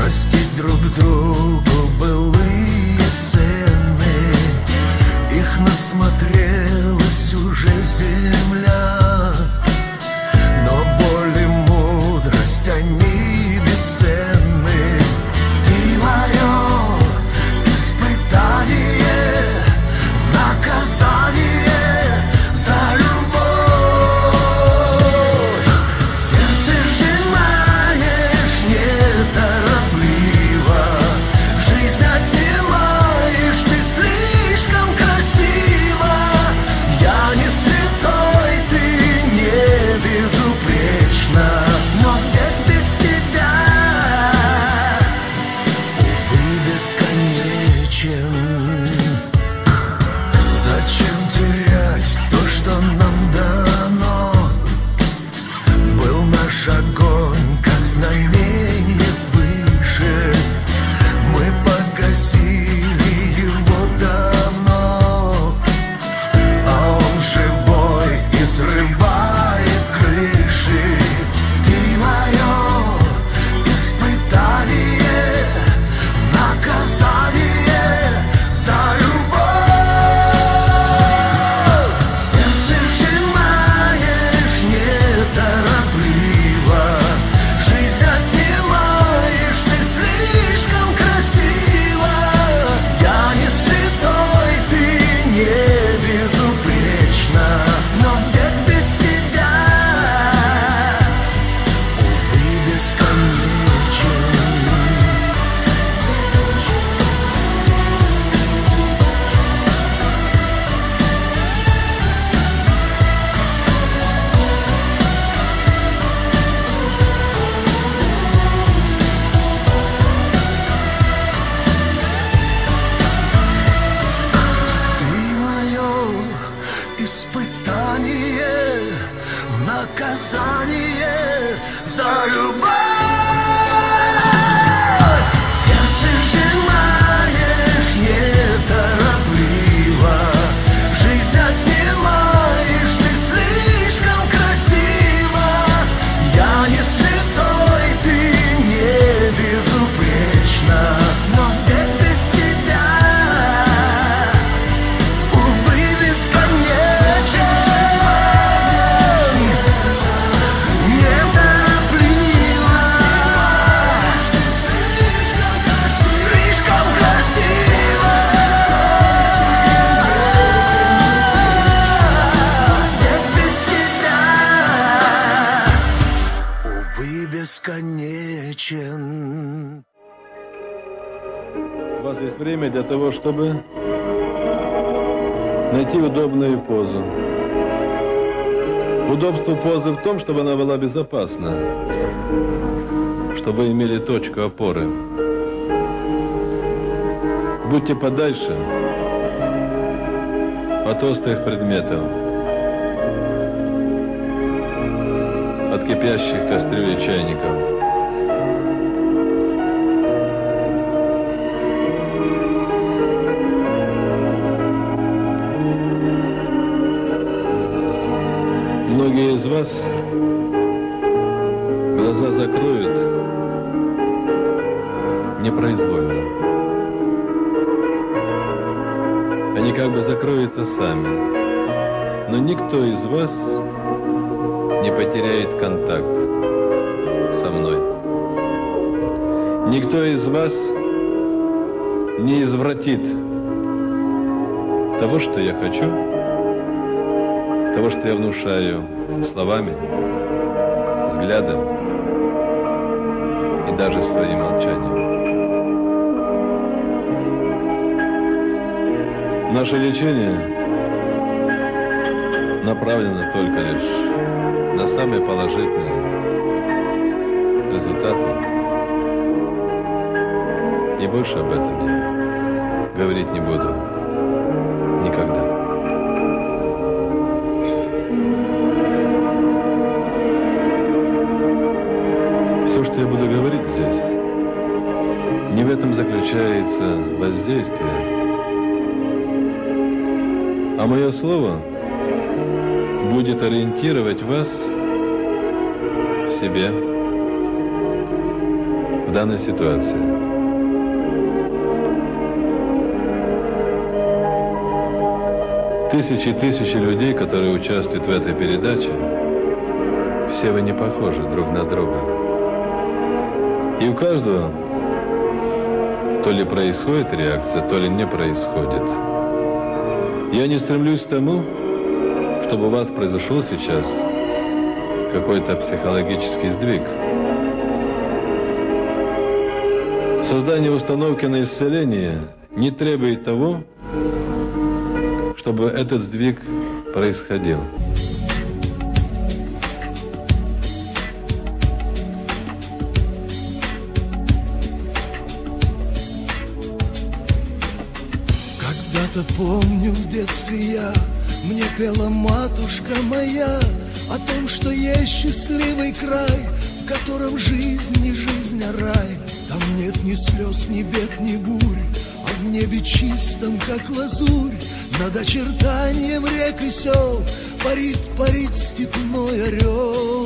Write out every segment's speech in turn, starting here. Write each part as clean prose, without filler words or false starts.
Простить друг другу былые сцены, их насмотрелась уже земля. Но боль и мудрость, они бесценны. Ты мое испытание, в наказание за любовь. Сердце сжимаешь неторопливо, жизнь отнимаешь, ты слишком красива. Я не святой, ты не безупречна, но век без тебя, увы, бесконечен. Зачем терять то, что нам дано? Был наш огонь, как знамение свыше. Мы погасили его давно, а он живой и срывает крыши. Ты мое испытание, в наказание за любовь. Сердце сжимаешь неторопливо, жизнь отнимаешь, ты слишком красива. Я не святой, ты не безупречна, но век без тебя, увы, бесконечен. Ты мое испытание, в наказание за любовь. Сердце сжимаешь неторопливо, жизнь отнимаешь, ты слишком красива. Я не святой, ты не безупречна, но век без тебя, увы, бесконечен. Неторопливо, слишком красиво. Век без тебя, увы, бесконечен. У вас есть время для того, чтобы найти удобную позу. Удобство позы в том, чтобы она была безопасна, чтобы вы имели точку опоры. Будьте подальше от острых предметов, от кипящих кастрюль и чайников. Многие из вас глаза закроют непроизвольно. Они как бы закроются сами. Но никто из вас не потеряет контакт со мной. Никто из вас не извратит того, что я хочу, того, что я внушаю словами, взглядом и даже своим молчанием. Наше лечение направлено только лишь на самые положительные результаты. И больше об этом я говорить не буду никогда. Все, что я буду говорить здесь, не в этом заключается воздействие, а мое слово будет ориентировать вас в себе, в данной ситуации. Тысячи и тысячи людей, которые участвуют в этой передаче, все вы не похожи друг на друга. И у каждого то ли происходит реакция, то ли не происходит. Я не стремлюсь к тому, чтобы у вас произошел сейчас какой-то психологический сдвиг. Создание установки на исцеление не требует того, чтобы этот сдвиг происходил. Когда-то помню в детстве мне пела матушка моя о том, что есть счастливый край, в котором жизнь не жизнь, а рай. Там нет ни слез, ни бед, ни бурь, а в небе чистом, как лазурь, над очертанием рек и сел парит, парит степной орел.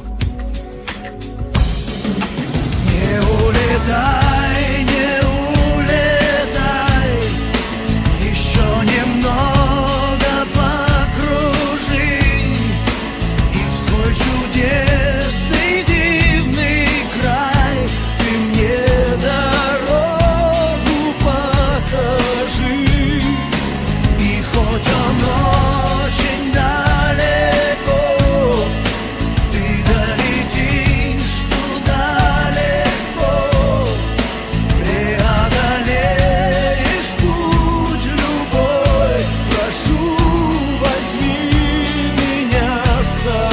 Не улетай, не улетай, еще немного покружи, и в свой чудесный дивный край ты мне дорогу покажи. И хоть он очень далеко, ты долетишь туда легко, преодолеешь путь любой. Прошу, возьми меня с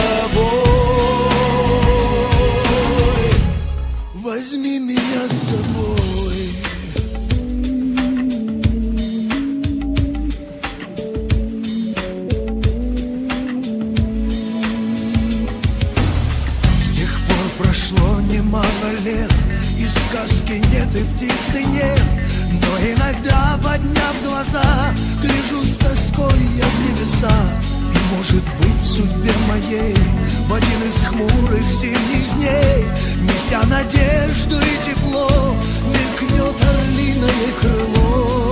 собой, возьми меня с собой. С тех пор прошло немало лет, и сказки нет, и птицы нет. Но иногда, подняв глаза, гляжу с тоской я в небеса. И, может быть, в судьбе моей в один из хмурых зимних дней, неся надежду и тепло, мелькнет орлиное крыло.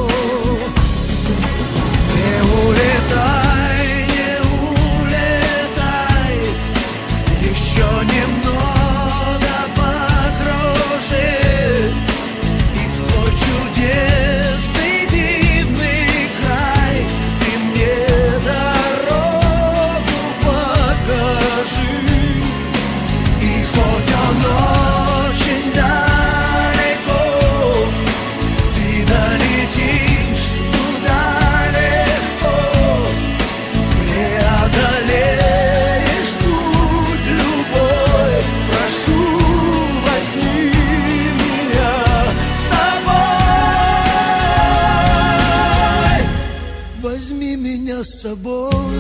Не улетай, не улетай, еще немного покружи, и в свой чудесный дивный край ты мне дорогу покажи. И хоть он очень далеко, ты долетишь туда легко, преодолеешь путь любой. Прошу, возьми меня с собой, возьми меня с собой.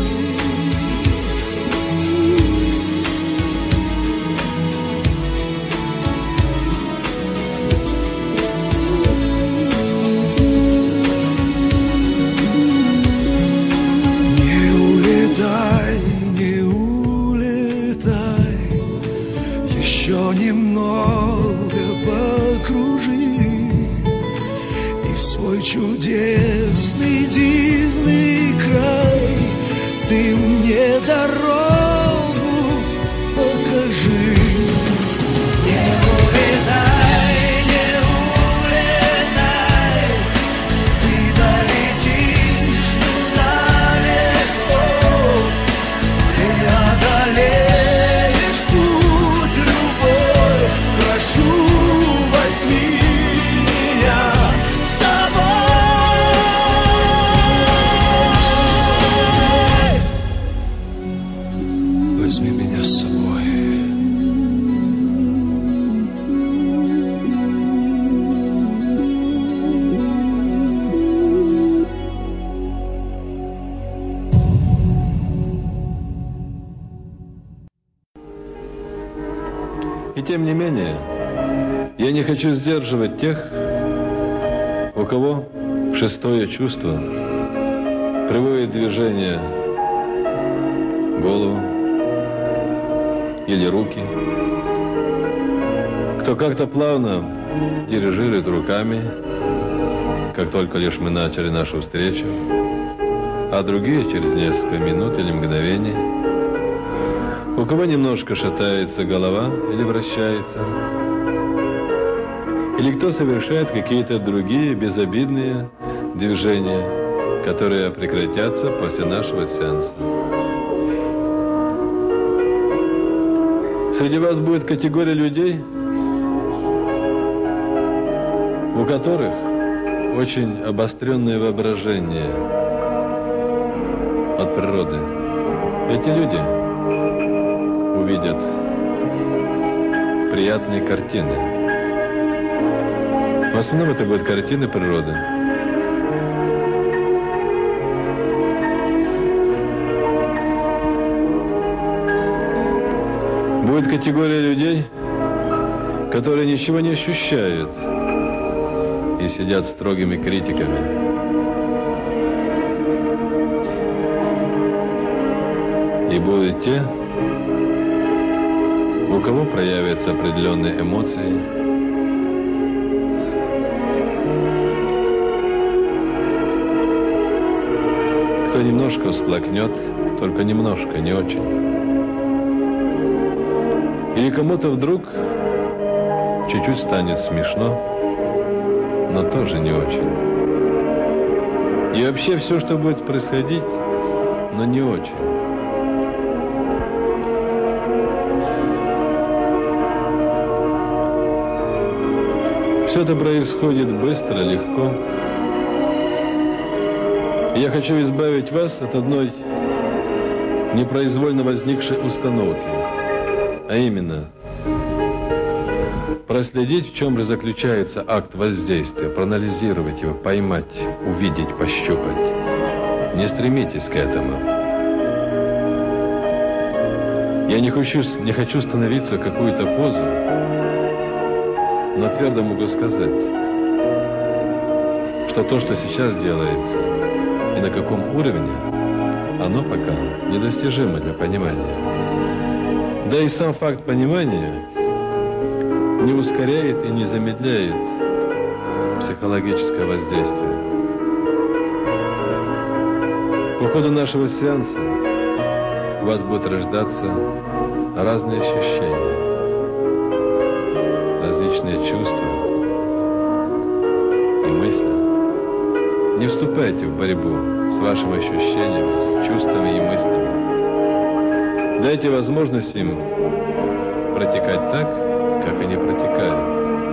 Не улетай, не улетай, еще немного покружи, и в свой чудесный дивный край ты мне дорогу покажи. Не улетай, не улетай, ты долетишь туда легко, преодолеешь путь любой. Прошу, возьми меня с собой, возьми меня с собой. И тем не менее, я не хочу сдерживать тех, у кого шестое чувство приводит в движение голову или руки, кто как-то плавно дирижирует руками, как только лишь мы начали нашу встречу, а другие через несколько минут или мгновений. У кого немножко шатается голова или вращается, или кто совершает какие-то другие безобидные движения, которые прекратятся после нашего сеанса. Среди вас будет категория людей, у которых очень обостренное воображение от природы. Эти люди увидят приятные картины. В основном это будут картины природы. Будет категория людей, которые ничего не ощущают и сидят строгими критиками. И будут те, у кого проявятся определенные эмоции, кто немножко всплакнет, только немножко, не очень. Или кому-то вдруг чуть-чуть станет смешно, но тоже не очень. И вообще все, что будет происходить, но не очень. Все это происходит быстро, легко. И я хочу избавить вас от одной непроизвольно возникшей установки, а именно проследить, в чем же заключается акт воздействия, проанализировать его, поймать, увидеть, пощупать. Не стремитесь к этому. Я не хочу становиться в какую-то позу, но твердо могу сказать, что то, что сейчас делается, и на каком уровне, оно пока недостижимо для понимания. Да и сам факт понимания не ускоряет и не замедляет психологическое воздействие. По ходу нашего сеанса у вас будут рождаться разные ощущения, различные чувства и мысли. Не вступайте в борьбу с вашими ощущениями, чувствами и мыслями. Дайте возможность им протекать так, как они протекают.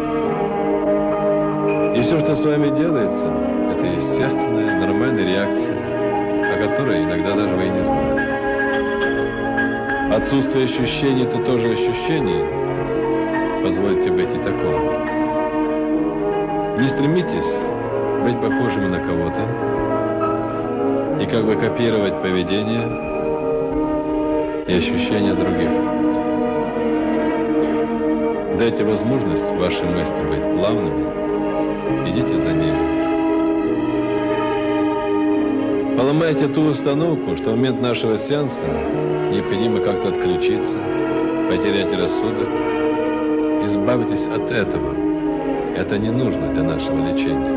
И все, что с вами делается, это естественная, нормальная реакция, о которой иногда даже вы и не знаете. Отсутствие ощущений – это тоже ощущение. Позвольте быть и такому. Не стремитесь быть похожими на кого-то и как бы копировать поведение и ощущения других. Дайте возможность вашим мыслям быть плавными, идите за ними. Поломайте ту установку, что в момент нашего сеанса необходимо как-то отключиться, потерять рассудок. Избавьтесь от этого. Это не нужно для нашего лечения.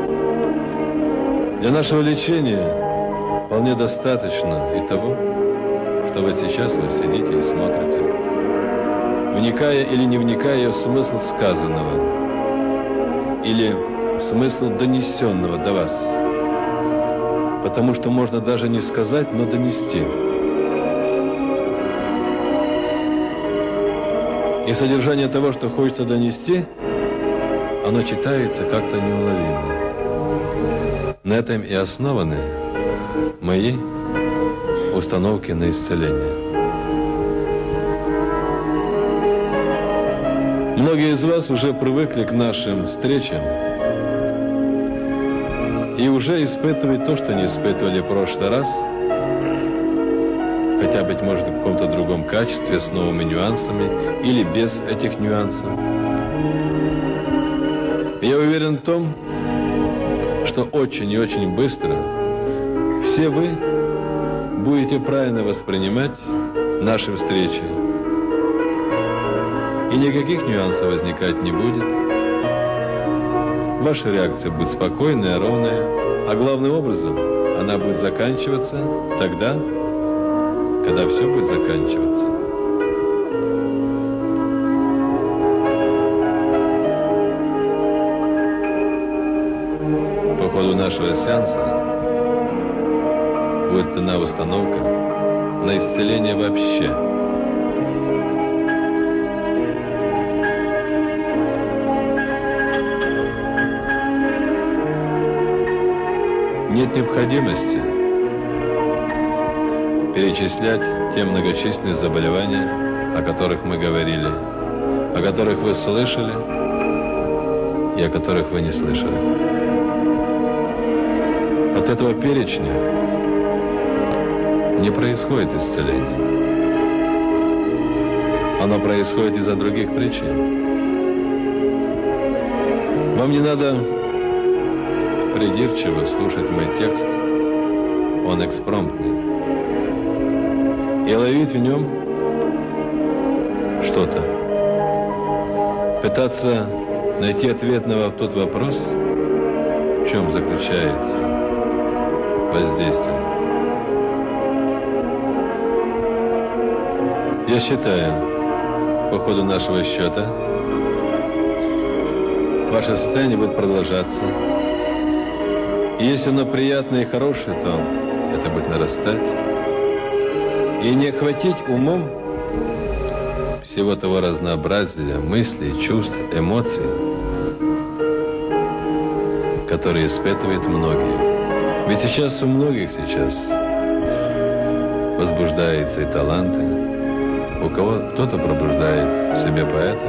Для нашего лечения вполне достаточно и того, что вот сейчас вы сидите и смотрите, вникая или не вникая в смысл сказанного, или в смысл донесенного до вас. Потому что можно даже не сказать, но донести. И содержание того, что хочется донести, оно читается как-то неуловимо. На этом и основаны мои установки на исцеление. Многие из вас уже привыкли к нашим встречам и уже испытывают то, что не испытывали в прошлый раз, хотя, быть может, в каком-то другом качестве, с новыми нюансами или без этих нюансов. Я уверен в том, что очень и очень быстро все вы будете правильно воспринимать наши встречи И никаких нюансов возникать не будет. Ваша реакция будет спокойная, ровная, а главным образом она будет заканчиваться тогда, когда все будет заканчиваться. По ходу нашего сеанса будет дана установка на исцеление вообще. Нет необходимости перечислять те многочисленные заболевания, о которых мы говорили, о которых вы слышали и о которых вы не слышали. От этого перечня не происходит исцеление. Оно происходит из-за других причин. Вам не надо придирчиво слушать мой текст, он экспромтный, и ловить в нем что-то. Пытаться найти ответ на тот вопрос, в чем заключается воздействие. Я считаю, по ходу нашего счета, ваше состояние будет продолжаться. И если оно приятное и хорошее, то это будет нарастать. И не охватить умом всего того разнообразия мыслей, чувств, эмоций, которые испытывают многие. Ведь сейчас у многих возбуждаются и таланты. У кого кто-то пробуждает в себе поэта.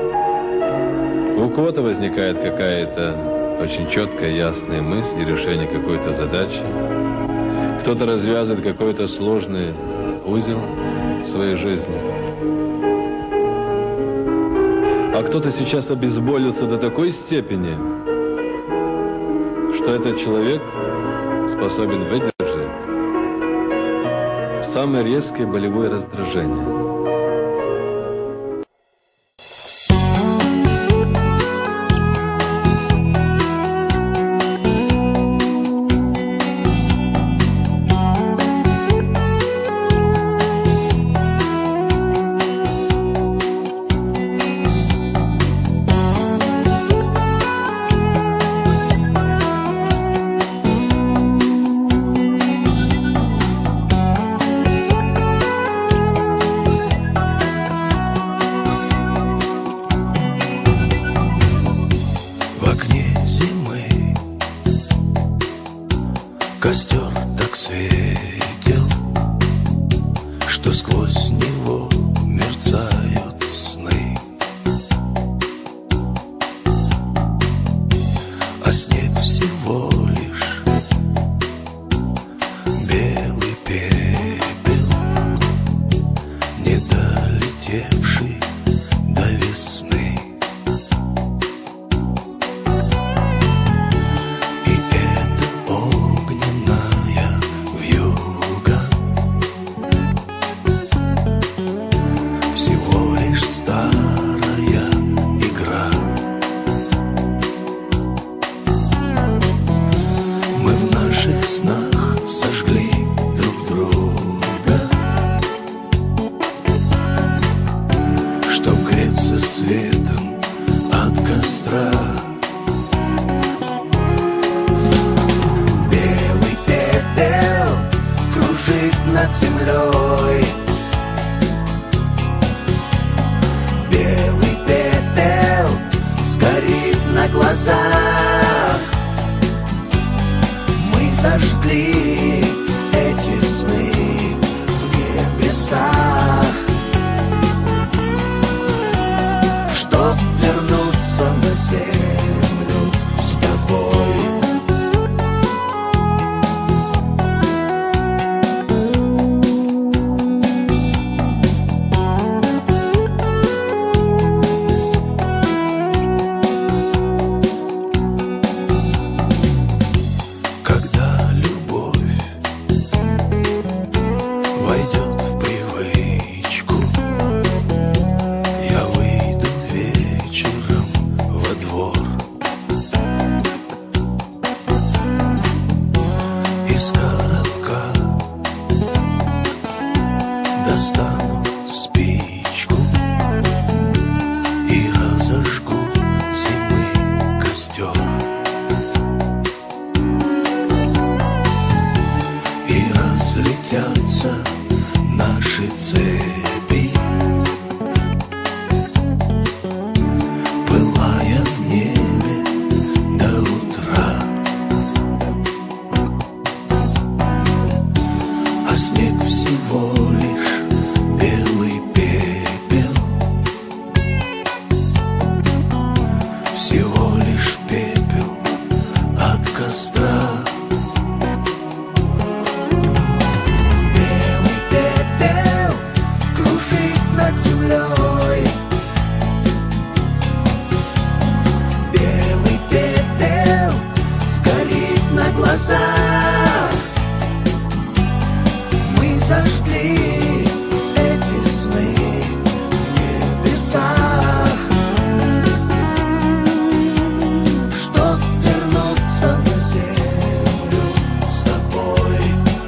У кого-то возникает какая-то очень четкая, ясная мысль и решение какой-то задачи. Кто-то развязывает какой-то сложный узел в своей жизни. А кто-то сейчас обезболился до такой степени, что этот человек способен выдержать самое резкое болевое раздражение. Костер так светел, что сквозь него мерцают сны. А снег всего лишь белый пепел, не долетевший до весны. Сожгли друг друга, чтоб греться светом от костра. Белый пепел кружит над землей. Белый пепел сгорит на глазах. Мы зажгли эти сны в небесах, чтоб вернуться на землю с тобой. цепи, пылая в небе до утра, а снег всего лишь белый пепел, всего лишь пепел от костра. Белый пепел кружит над землей, белый пепел сгорит на глазах. Мы зажгли эти сны в небесах, чтоб вернуться на землю с тобой.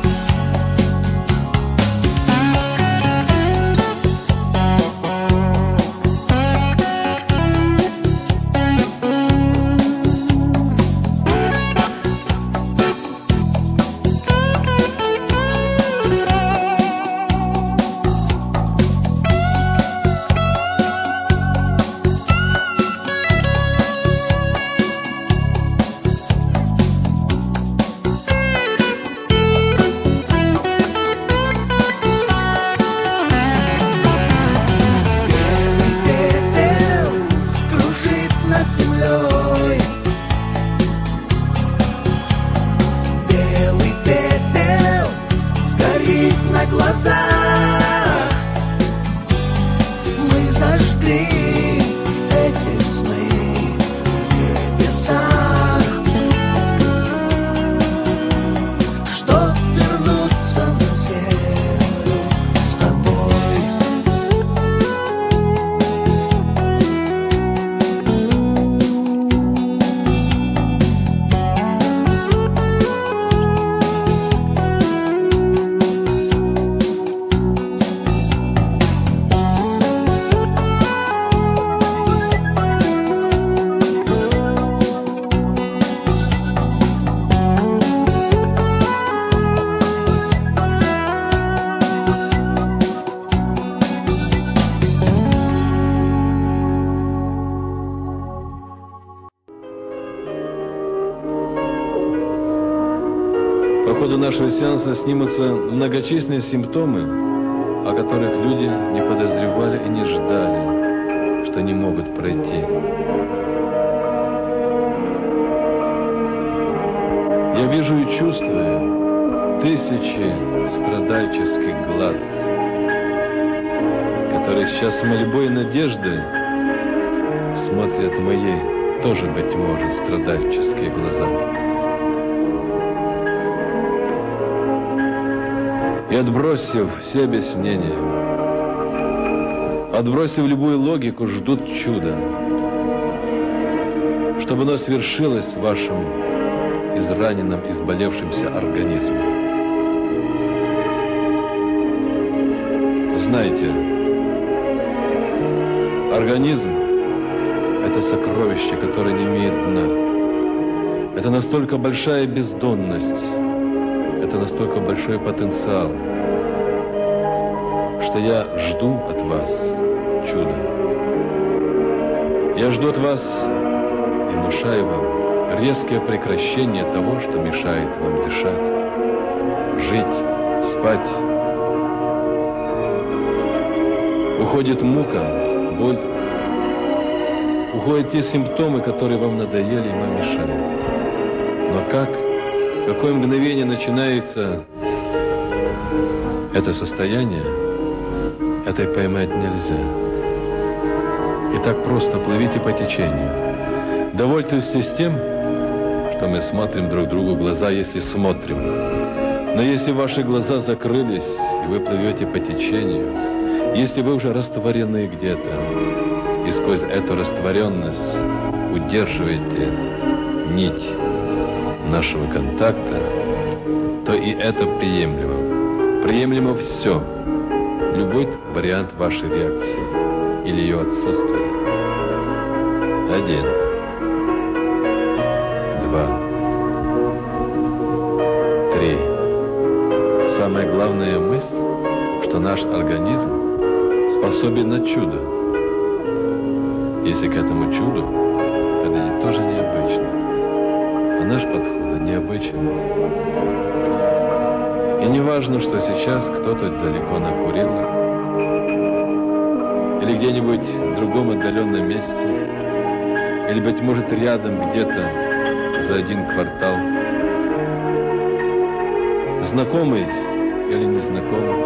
Белый пепел кружит над землей, белый пепел сгорит на глазах. Мы зажгли эти сны в небесах, чтоб вернуться на землю с тобой. По ходу нашего сеанса снимутся многочисленные симптомы, о которых люди не подозревали и не ждали, что не могут пройти. Я вижу и чувствую тысячи страдальческих глаз, которые сейчас с мольбой и надеждой смотрят в мои, тоже, быть может, страдальческие глаза. И отбросив все объяснения, отбросив любую логику, ждут чуда, чтобы оно свершилось в вашем израненном, изболевшемся организме. Знайте, организм – это сокровище, которое не имеет дна. Это настолько большая бездонность, это настолько большой потенциал, что я жду от вас чуда. Я жду от вас и внушаю вам резкое прекращение того, что мешает вам дышать, жить, спать. Уходит мука, боль, уходят те симптомы, которые вам надоели и вам мешают. Но как? В какое мгновение начинается это состояние, это поймать нельзя. И так просто плывите по течению. Довольствуйтесь тем, что мы смотрим друг другу в глаза, если смотрим. Но если ваши глаза закрылись, и вы плывете по течению, если вы уже растворены где-то, и сквозь эту растворенность удерживаете нить нашего контакта, то и это приемлемо. Приемлемо все. Любой вариант вашей реакции или ее отсутствия. 1, 2, 3. Самая главная мысль, что наш организм способен на чудо, если к этому чуду подойдет тоже необычно. А наш подход необычен. И не важно, что сейчас кто-то далеко на Курилах или где-нибудь в другом отдаленном месте, или, быть может, рядом где-то за один квартал. Знакомый или незнакомый,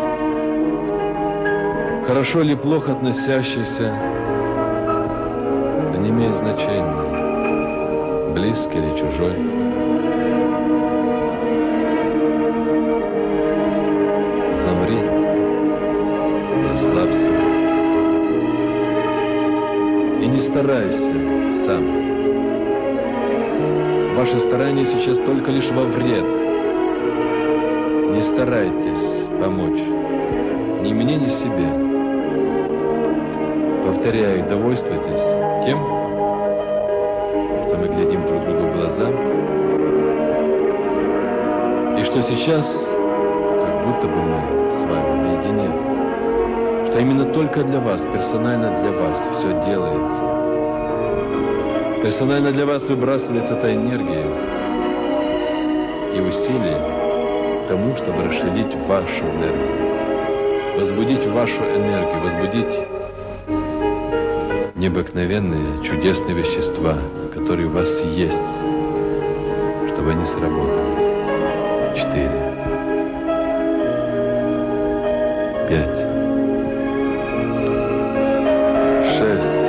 хорошо или плохо относящийся, это не имеет значения, близкий или чужой. Замри, расслабься и не старайся сам. Ваши старания сейчас только лишь во вред. Не старайтесь помочь ни мне, ни себе. Повторяю, довольствуйтесь тем, что мы глядим друг другу в глаза, и что сейчас, как будто бы мы с вами наедине, что именно только для вас, персонально для вас все делается. Персонально для вас выбрасывается эта энергия и усилия к тому, чтобы расширить вашу энергию, возбудить вашу энергию, возбудить необыкновенные, чудесные вещества, которые у вас есть, чтобы они сработали. 4, 5, 6,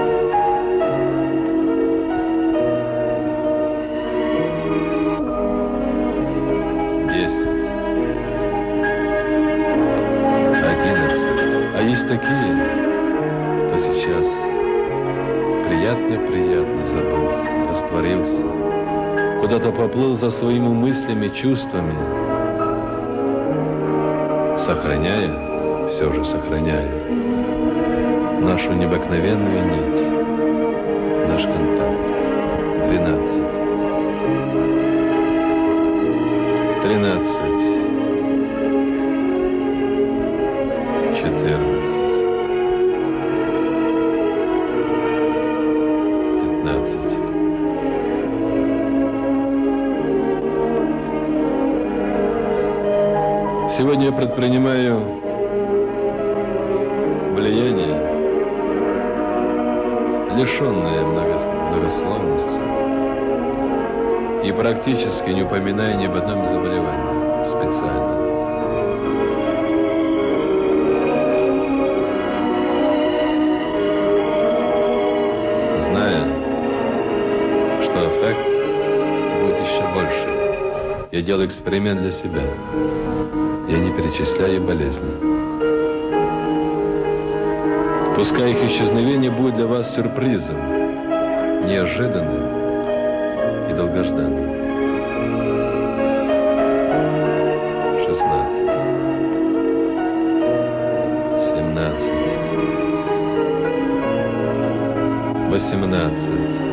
10, 11. А есть такие, кто сейчас приятно забылся, растворился, куда-то поплыл за своими мыслями, чувствами, сохраняя, все же сохраняя нашу необыкновенную нить, наш контакт. 12, 13, 14, 15. Сегодня я предпринимаю влияние, лишенное многословности, и практически не упоминая ни об одном заболевании специально. Зная, что эффект будет еще больше, я делаю эксперимент для себя. Я не перечисляю болезни. Пускай их исчезновение будет для вас сюрпризом, неожиданным и долгожданным. 16, 17, 18.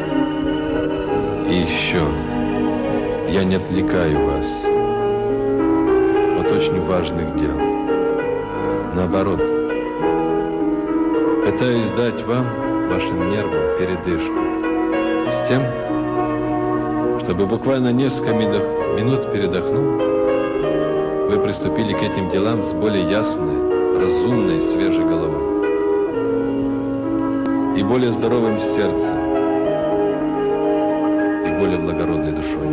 И еще я не отвлекаю вас от очень важных дел. Наоборот, пытаюсь дать вам, вашим нервам, передышку с тем, чтобы буквально несколько минут передохнув, вы приступили к этим делам с более ясной, разумной, свежей головой и более здоровым сердцем и более благородной душой.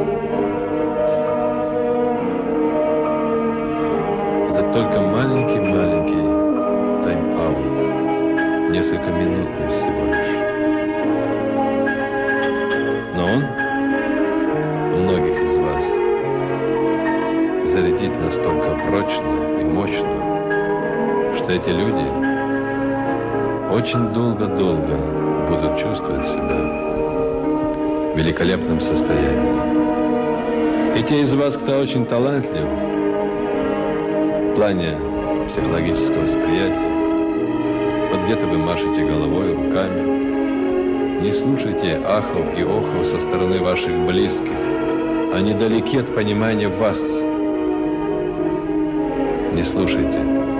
Это только маленький тайм-аут, несколько минутный всего лишь. Но он многих из вас зарядит настолько прочно и мощно, что эти люди очень долго-долго будут чувствовать себя в великолепном состоянии. И те из вас, кто очень талантлив в плане психологического восприятия, вот где-то вы машете головой, руками, не слушайте ахов и охов со стороны ваших близких, они далеки от понимания вас. не слушайте.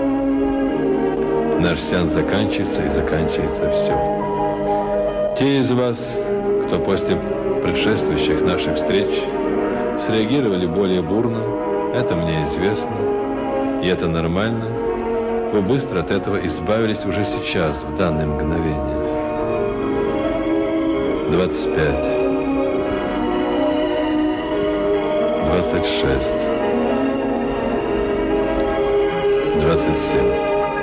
Наш сеанс заканчивается, и заканчивается все. Те из вас, кто после предшествующих наших встреч среагировали более бурно, это мне известно, и это нормально, вы быстро от этого избавились уже сейчас, в данное мгновение. 25, 26, 27.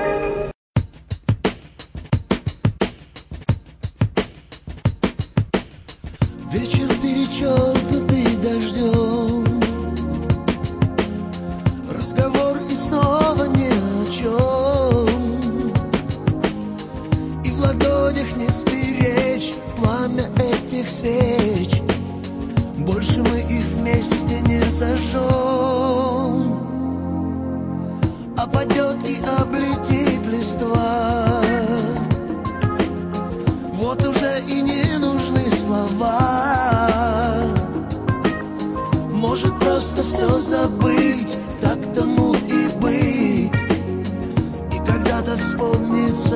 Вечер перечеркнутый дождем, разговор и снова ни о чем, и в ладонях не сберечь пламя этих свеч, больше мы их вместе не зажжем, опадет и облетит листва. Вот уже и не нужны слова, может просто все забыть, так тому и быть, и когда-то вспомнится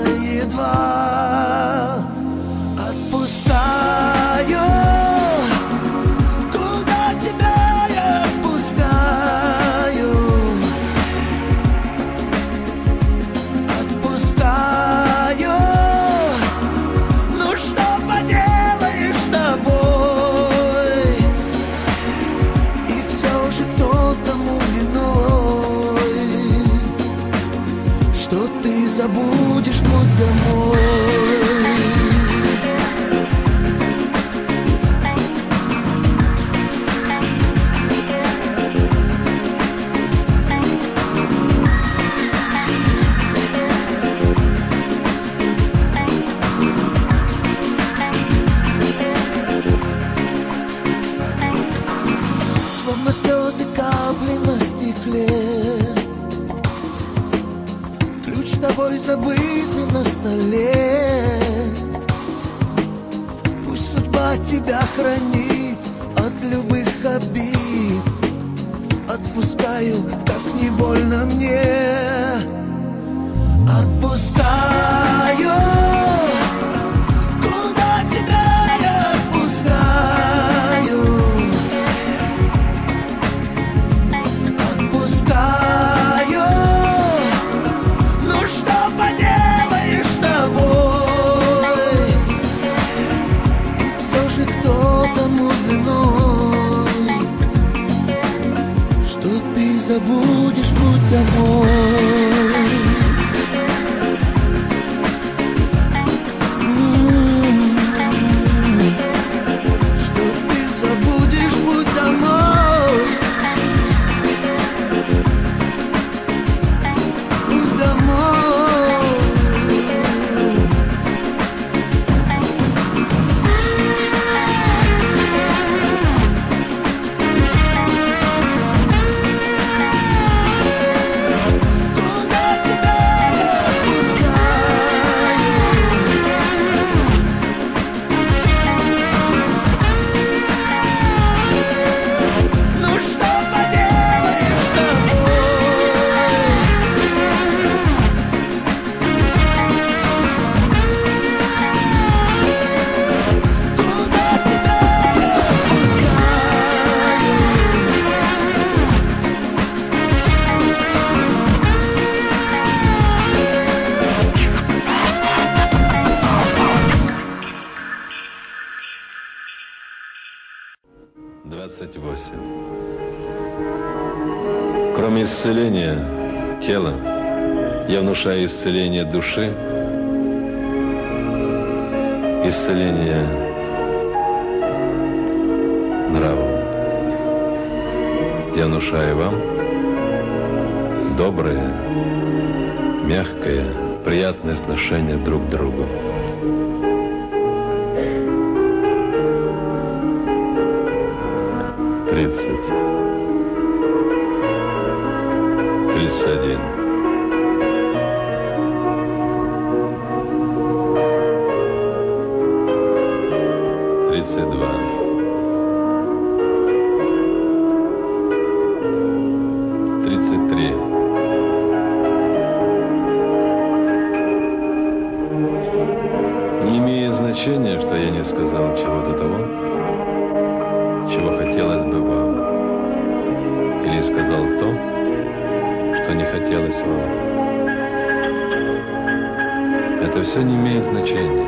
едва. Отпускаю, куда тебя я отпускаю, отпускаю. Ну что поделаешь с тобой, и все же кто тому виной, что ты забудешь путь домой. Словно слезы капли на стекле, ключ тобой забытый на столе. Пусть судьба тебя хранит от любых обид. Отпускаю, как не больно мне. Отпускаю, куда тебя я отпускаю. Отпускаю, ну что поделаешь с тобой, и все же кто тому виной, что ты забудешь путь домой. Кроме исцеления тела, я внушаю исцеление души, исцеление нравов. Я внушаю вам доброе, мягкое, приятное отношение друг к другу. Тридцать. 31. 32. 33. чего хотелось бы вам. Или сказал то, что не хотелось вам. Это все не имеет значения.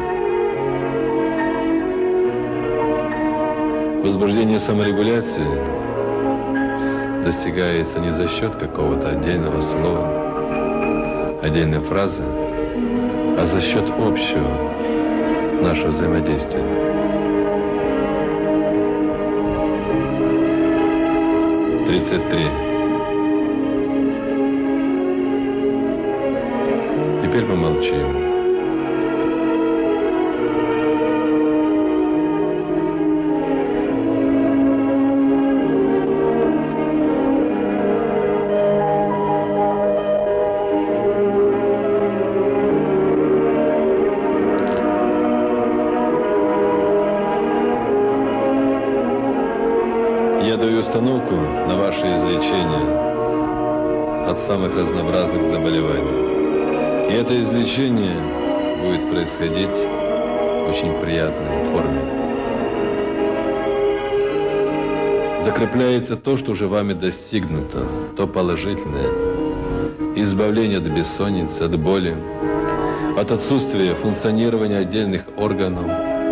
Возбуждение саморегуляции достигается не за счет какого-то отдельного слова, отдельной фразы, а за счет общего нашего взаимодействия. Теперь помолчим. Я даю установку на ваше излечение от самых разнообразных заболеваний. И это излечение будет происходить в очень приятной форме. Закрепляется то, что уже вами достигнуто, то положительное. Избавление от бессонницы, от боли, от отсутствия функционирования отдельных органов,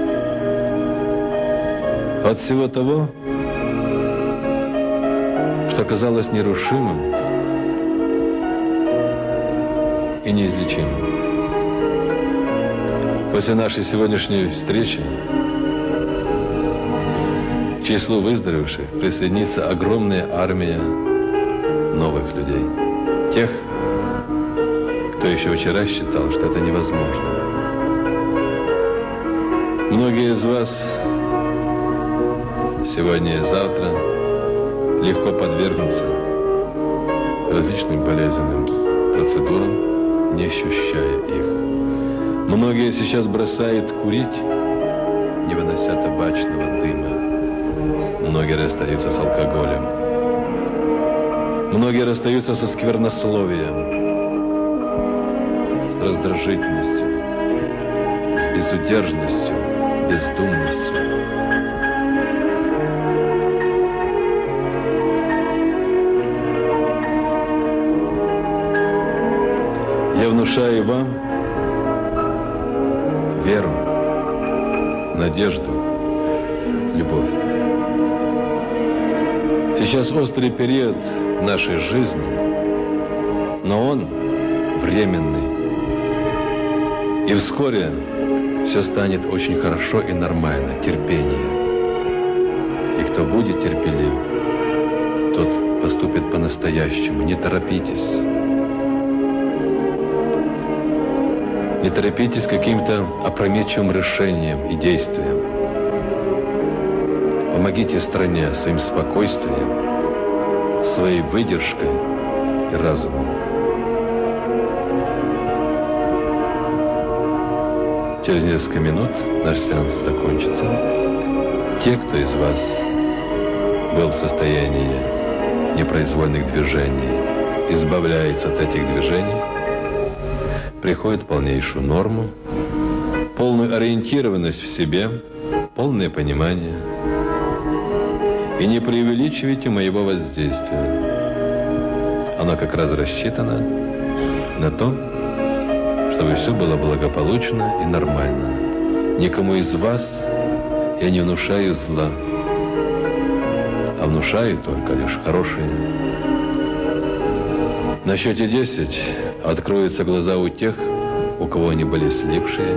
от всего того, что казалось нерушимым и неизлечимым. После нашей сегодняшней встречи к числу выздоровевших присоединится огромная армия новых людей. Тех, кто еще вчера считал, что это невозможно. Многие из вас сегодня и завтра легко подвергнуться различным болезненным процедурам, не ощущая их. Многие сейчас бросают курить, не вынося табачного дыма. Многие расстаются с алкоголем. Многие расстаются со сквернословием, с раздражительностью, с безудержностью, бездумностью. Я внушаю вам веру, надежду, любовь. Сейчас острый период нашей жизни, но он временный. И вскоре все станет очень хорошо и нормально, терпение. И кто будет терпелив, тот поступит по-настоящему. Не торопитесь. Не торопитесь каким-то опрометчивым решением и действием. Помогите стране своим спокойствием, своей выдержкой и разумом. Через несколько минут наш сеанс закончится. Те, кто из вас был в состоянии непроизвольных движений, избавляется от этих движений, приходит в полнейшую норму, полную ориентированность в себе, полное понимание. И не преувеличивайте моего воздействия. Оно как раз рассчитано на то, чтобы все было благополучно и нормально. Никому из вас я не внушаю зла, а внушаю только лишь хорошее. На счете 10 откроются глаза у тех, у кого они были слепшие.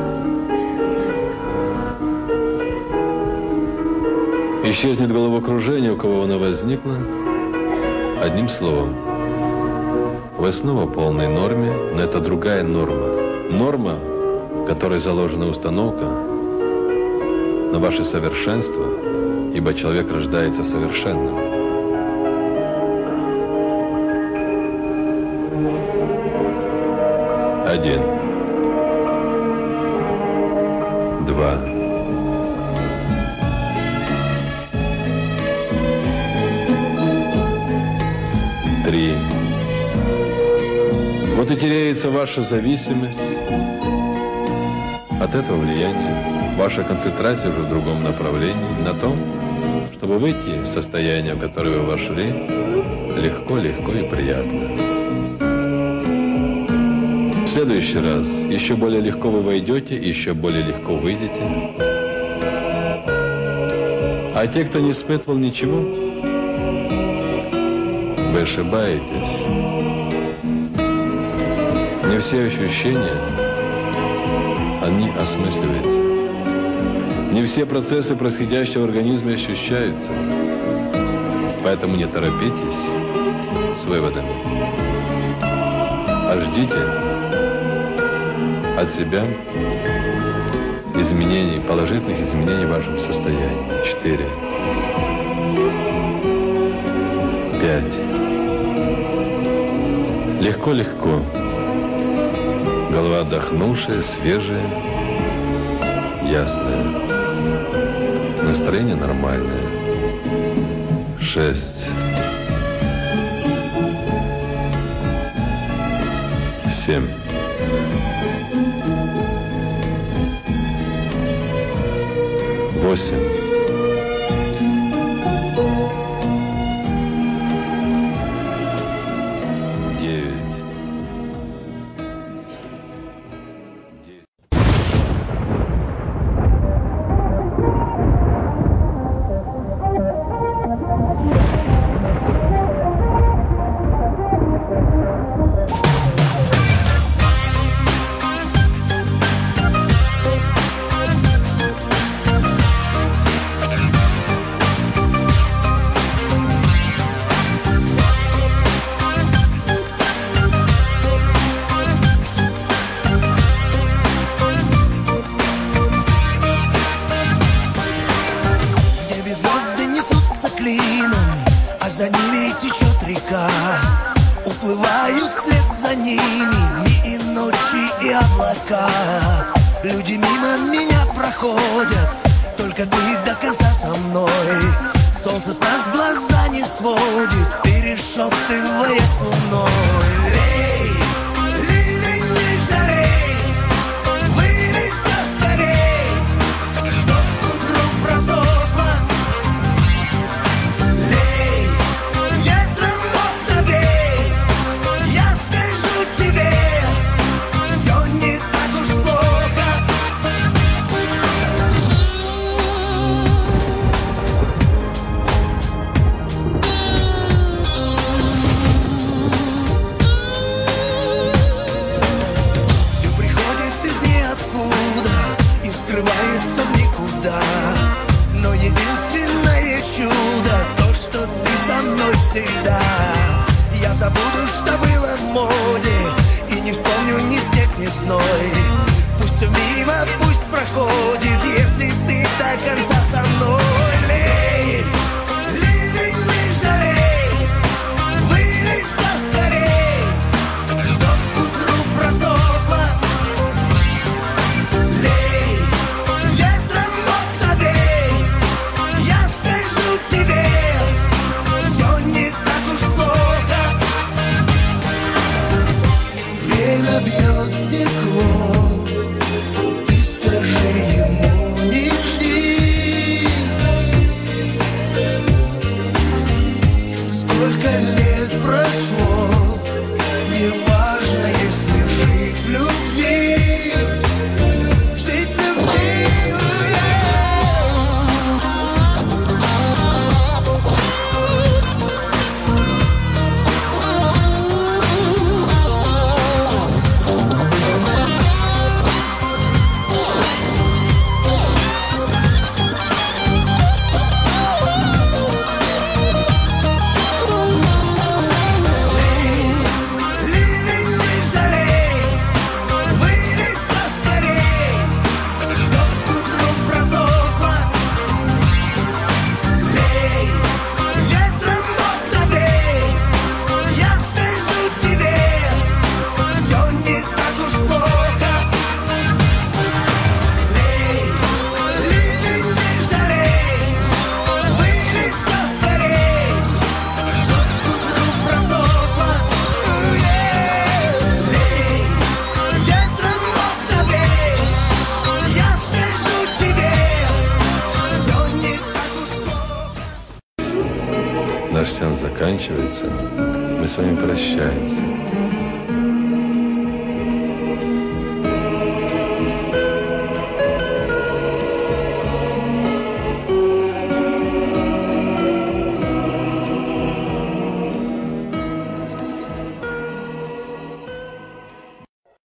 Исчезнет головокружение, у кого оно возникло. Одним словом, вы снова в полной норме, но это другая норма. Норма, в которой заложена установка на ваше совершенство, ибо человек рождается совершенным. Один. 2. 3. Вот и теряется ваша зависимость от этого влияния. Ваша концентрация уже в другом направлении, на том, чтобы выйти из состояния, в которое вы вошли, легко и приятно. В следующий раз еще более легко вы войдете и еще более легко выйдете. А те, кто не испытывал ничего, вы ошибаетесь. Не все ощущения, они осмысливаются. Не все процессы, происходящие в организме, ощущаются. Поэтому не торопитесь с выводами, а ждите от себя изменений, положительных изменений в вашем состоянии. 4, 5. Легко. Голова отдохнувшая, свежая, ясная. Настроение нормальное. 6, 7. 8. 9. За ними течет река, уплывают вслед за ними дни и ночи и облака. Люди мимо меня проходят, только ты до конца со мной. Солнце с нас глаза не сводит, перешептывая с луной. Лей, лей, жалей, вылей все скорей, чтоб тут вдруг просохло. наш сеанс заканчивается, мы с вами прощаемся.